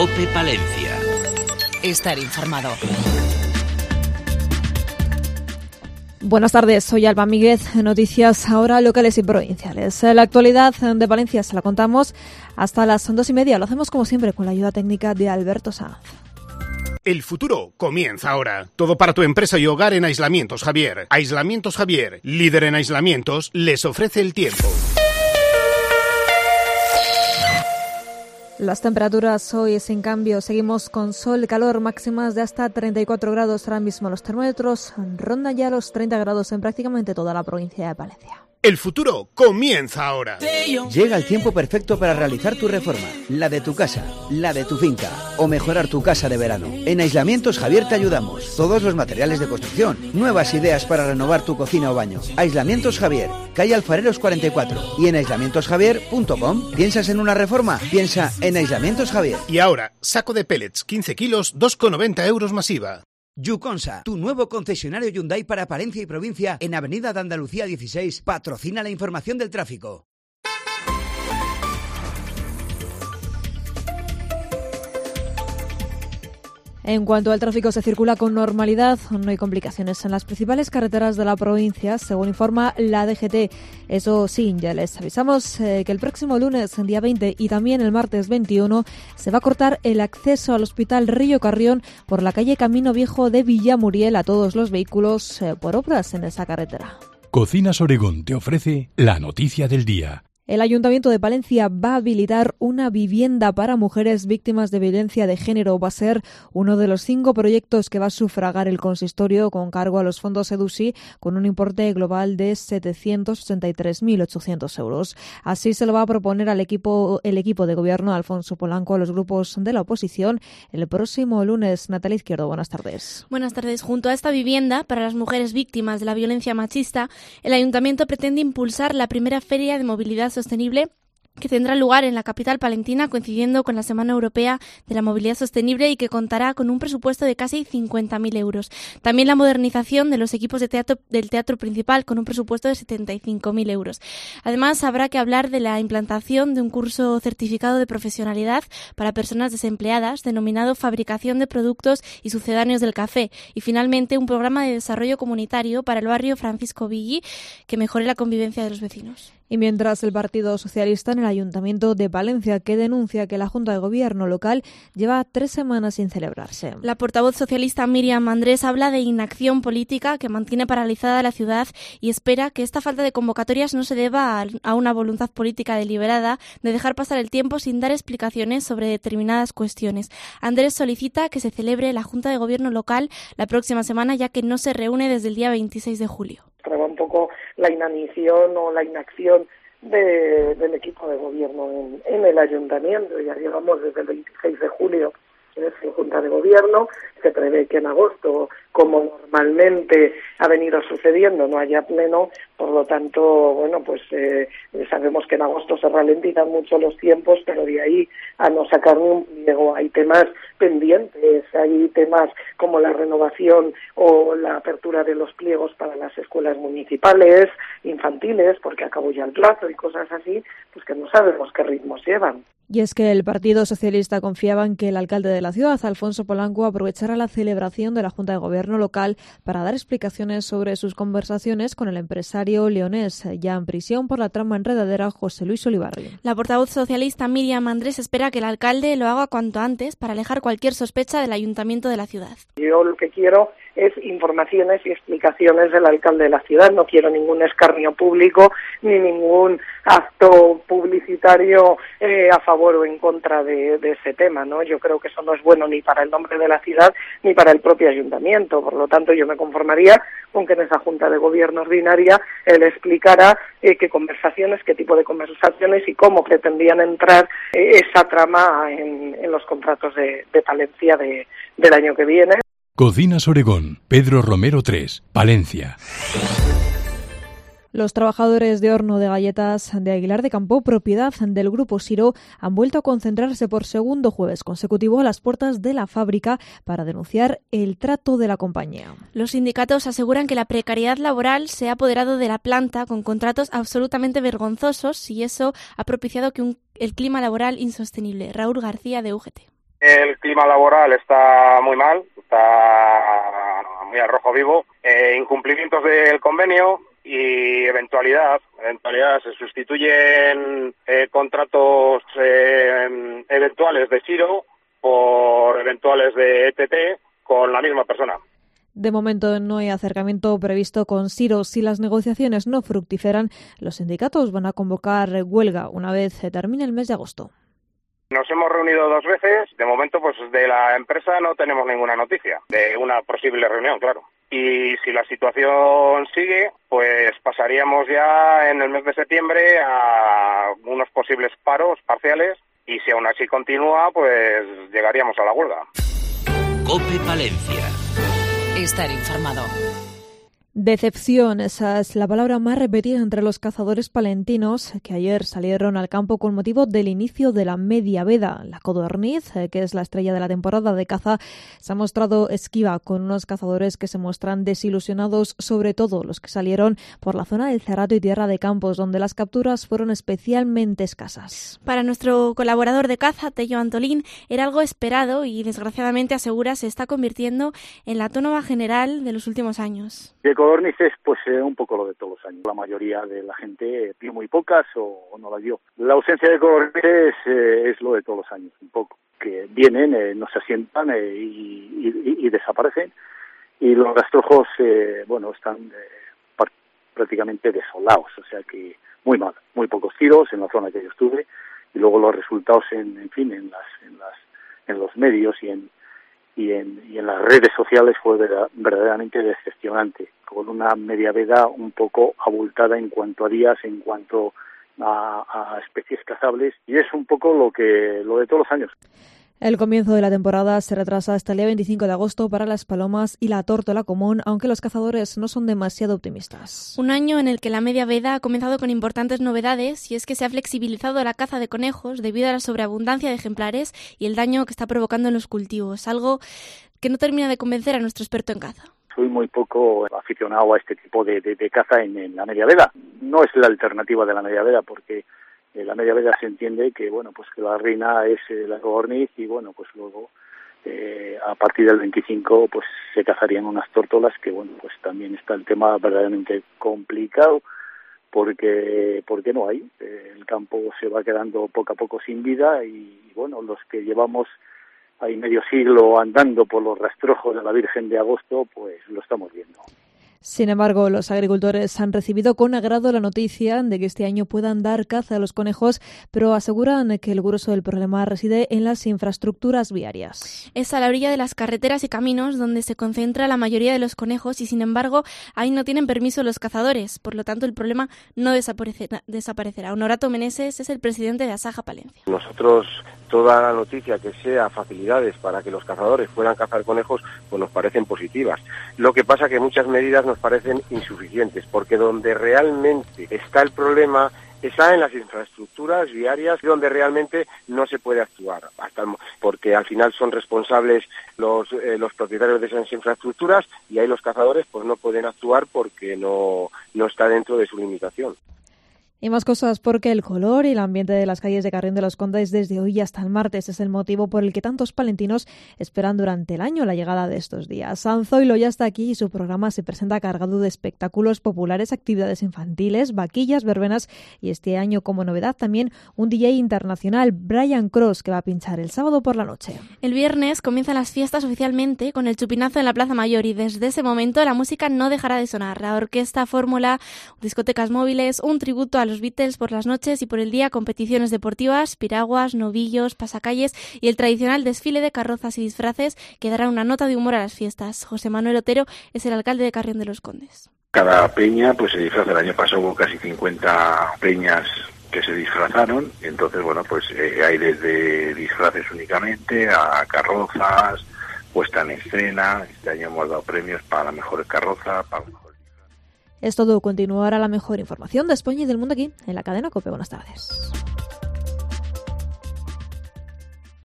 COPE Palencia. Estar informado. Buenas tardes, soy Alba Míguez. Noticias ahora locales y provinciales. La actualidad de Valencia se la contamos hasta las 2:30. Lo hacemos como siempre con la ayuda técnica de Alberto Sanz. El futuro comienza ahora. Todo para tu empresa y hogar en Aislamientos Javier. Aislamientos Javier, líder en aislamientos, les ofrece el tiempo. Las temperaturas hoy sin cambio. Seguimos con sol, calor, máximas de hasta 34 grados. Ahora mismo los termómetros rondan ya los 30 grados en prácticamente toda la provincia de Palencia. El futuro comienza ahora. Llega el tiempo perfecto para realizar tu reforma, la de tu casa, la de tu finca o mejorar tu casa de verano. En Aislamientos Javier te ayudamos. Todos los materiales de construcción, nuevas ideas para renovar tu cocina o baño. Aislamientos Javier, calle Alfareros 44 y en aislamientosjavier.com. ¿Piensas en una reforma? Piensa en Aislamientos Javier. Y ahora, saco de pellets 15 kilos, 2,90 euros masiva. Yuconsa, tu nuevo concesionario Hyundai para Palencia y provincia en Avenida de Andalucía 16, patrocina la información del tráfico. En cuanto al tráfico, se circula con normalidad, no hay complicaciones en las principales carreteras de la provincia, según informa la DGT. Eso sí, ya les avisamos que el próximo lunes, día 20, y también el martes 21, se va a cortar el acceso al Hospital Río Carrión por la calle Camino Viejo de Villamuriel a todos los vehículos por obras en esa carretera. Cocinas Oregón te ofrece la noticia del día. El Ayuntamiento de Palencia va a habilitar una vivienda para mujeres víctimas de violencia de género. Va a ser uno de los 5 proyectos que va a sufragar el consistorio con cargo a los fondos EDUSI con un importe global de 783.800 euros. Así se lo va a proponer el equipo de gobierno Alfonso Polanco a los grupos de la oposición el próximo lunes. Natalia Izquierdo, buenas tardes. Buenas tardes. Junto a esta vivienda para las mujeres víctimas de la violencia machista, el Ayuntamiento pretende impulsar la primera feria de movilidad sostenible que tendrá lugar en la capital palentina coincidiendo con la Semana Europea de la Movilidad Sostenible y que contará con un presupuesto de casi 50.000 euros. También la modernización de los equipos de teatro del teatro principal con un presupuesto de 75.000 euros. Además, habrá que hablar de la implantación de un curso certificado de profesionalidad para personas desempleadas denominado Fabricación de Productos y Sucedáneos del Café y finalmente un programa de desarrollo comunitario para el barrio Francisco Villi que mejore la convivencia de los vecinos. Y mientras el Partido Socialista en el Ayuntamiento de Palencia, que denuncia que la Junta de Gobierno local lleva 3 semanas sin celebrarse. La portavoz socialista Míriam Andrés habla de inacción política que mantiene paralizada la ciudad y espera que esta falta de convocatorias no se deba a una voluntad política deliberada de dejar pasar el tiempo sin dar explicaciones sobre determinadas cuestiones. Andrés solicita que se celebre la Junta de Gobierno local la próxima semana, ya que no se reúne desde el día 26 de julio. Un poco la inanición o la inacción del equipo de gobierno en el ayuntamiento. Ya llevamos desde el 26 de julio en Junta de Gobierno. Se prevé que en agosto, como normalmente ha venido sucediendo, no haya pleno. Por lo tanto, bueno, pues sabemos que en agosto se ralentizan mucho los tiempos, pero de ahí a no sacar ni un pliego hay temas pendientes, hay temas como la renovación o la apertura de los pliegos para las escuelas municipales, infantiles, porque acabó ya el plazo y cosas así, pues que no sabemos qué ritmos llevan. Y es que el Partido Socialista confiaba en que el alcalde de la ciudad, Alfonso Polanco, aprovechara la celebración de la Junta de Gobierno local para dar explicaciones sobre sus conversaciones con el empresario leonés, ya en prisión por la trama enredadera, José Luis Olivarri. La portavoz socialista Míriam Andrés espera que el alcalde lo haga cuanto antes para alejar cualquier sospecha del ayuntamiento de la ciudad. Yo lo que quiero es informaciones y explicaciones del alcalde de la ciudad. No quiero ningún escarnio público ni ningún acto publicitario a favor o en contra de ese tema, ¿no? Yo creo que eso no es bueno ni para el nombre de la ciudad ni para el propio ayuntamiento. Por lo tanto, yo me conformaría con que en esa Junta de Gobierno ordinaria él explicara qué conversaciones, qué tipo de conversaciones y cómo pretendían entrar esa trama en los contratos de Palencia del año que viene. Cocinas Oregón, Pedro Romero 3, Palencia. Los trabajadores de horno de galletas de Aguilar de Campo, propiedad del Grupo Siro, han vuelto a concentrarse por segundo jueves consecutivo a las puertas de la fábrica para denunciar el trato de la compañía. Los sindicatos aseguran que la precariedad laboral se ha apoderado de la planta con contratos absolutamente vergonzosos y eso ha propiciado el clima laboral insostenible. Raúl García, de UGT. El clima laboral está muy mal, está muy al rojo vivo. Incumplimientos del convenio y eventualidad. Se sustituyen contratos eventuales de Siro por eventuales de ETT con la misma persona. De momento no hay acercamiento previsto con Siro. Si las negociaciones no fructiferan, los sindicatos van a convocar huelga una vez termine el mes de agosto. Nos hemos reunido 2 veces. De momento, pues de la empresa no tenemos ninguna noticia de una posible reunión, claro. Y si la situación sigue, pues pasaríamos ya en el mes de septiembre a unos posibles paros parciales y si aún así continúa, pues llegaríamos a la huelga. COPE Palencia. Estar informado. Decepción, esa es la palabra más repetida entre los cazadores palentinos que ayer salieron al campo con motivo del inicio de la media veda. La codorniz, que es la estrella de la temporada de caza, se ha mostrado esquiva con unos cazadores que se muestran desilusionados, sobre todo los que salieron por la zona del Cerrato y Tierra de Campos, donde las capturas fueron especialmente escasas. Para nuestro colaborador de caza, Tello Antolín, era algo esperado y desgraciadamente asegura se está convirtiendo en la tónica general de los últimos años. De codornices, pues un poco lo de todos los años. La mayoría de la gente vio muy pocas o no las vio. La ausencia de codornices es lo de todos los años, un poco. Que vienen, no se asientan y desaparecen. Y los rastrojos, están prácticamente desolados. O sea que muy mal, muy pocos tiros en la zona que yo estuve. Y luego los resultados, en los medios y en las redes sociales fue verdaderamente decepcionante, con una media veda un poco abultada en cuanto a días, en cuanto a especies cazables, y es un poco lo de todos los años. El comienzo de la temporada se retrasa hasta el día 25 de agosto para las palomas y la tórtola común, aunque los cazadores no son demasiado optimistas. Un año en el que la media veda ha comenzado con importantes novedades, y es que se ha flexibilizado la caza de conejos debido a la sobreabundancia de ejemplares y el daño que está provocando en los cultivos, algo que no termina de convencer a nuestro experto en caza. Soy muy poco aficionado a este tipo de caza en la media veda. No es la alternativa de la media veda, porque la media veda se entiende que que la reina es la codorniz y pues luego a partir del 25 pues se cazarían unas tórtolas que pues también está el tema verdaderamente complicado porque no hay, el campo se va quedando poco a poco sin vida y los que llevamos ahí medio siglo andando por los rastrojos de la Virgen de Agosto pues lo estamos viendo. Sin embargo, los agricultores han recibido con agrado la noticia de que este año puedan dar caza a los conejos, pero aseguran que el grueso del problema reside en las infraestructuras viarias. Es a la orilla de las carreteras y caminos donde se concentra la mayoría de los conejos y, sin embargo, ahí no tienen permiso los cazadores. Por lo tanto, el problema no desaparecerá. Honorato Meneses es el presidente de Asaja Palencia. Nosotros, toda la noticia que sea facilidades para que los cazadores puedan cazar conejos, pues nos parecen positivas. Lo que pasa que muchas medidas nos parecen insuficientes, porque donde realmente está el problema está en las infraestructuras viarias, donde realmente no se puede actuar, porque al final son responsables los propietarios de esas infraestructuras y ahí los cazadores pues no pueden actuar porque no está dentro de su limitación. Y más cosas, porque el color y el ambiente de las calles de Carrión de los Condes desde hoy hasta el martes es el motivo por el que tantos palentinos esperan durante el año la llegada de estos días. San Zoilo ya está aquí y su programa se presenta cargado de espectáculos populares, actividades infantiles, vaquillas, verbenas y este año como novedad también un DJ internacional, Brian Cross, que va a pinchar el sábado por la noche. El viernes comienzan las fiestas oficialmente con el chupinazo en la Plaza Mayor y desde ese momento la música no dejará de sonar. La orquesta, fórmula, discotecas móviles, un tributo a los Beatles por las noches y por el día, competiciones deportivas, piraguas, novillos, pasacalles y el tradicional desfile de carrozas y disfraces que dará una nota de humor a las fiestas. José Manuel Otero es el alcalde de Carrión de los Condes. Cada peña pues se disfraza. El año pasado hubo casi 50 peñas que se disfrazaron, entonces hay desde disfraces únicamente a carrozas, puesta en escena. Este año hemos dado premios para la mejor carroza, para la mejor. Es todo. Continuará la mejor información de España y del mundo aquí en la cadena COPE. Buenas tardes.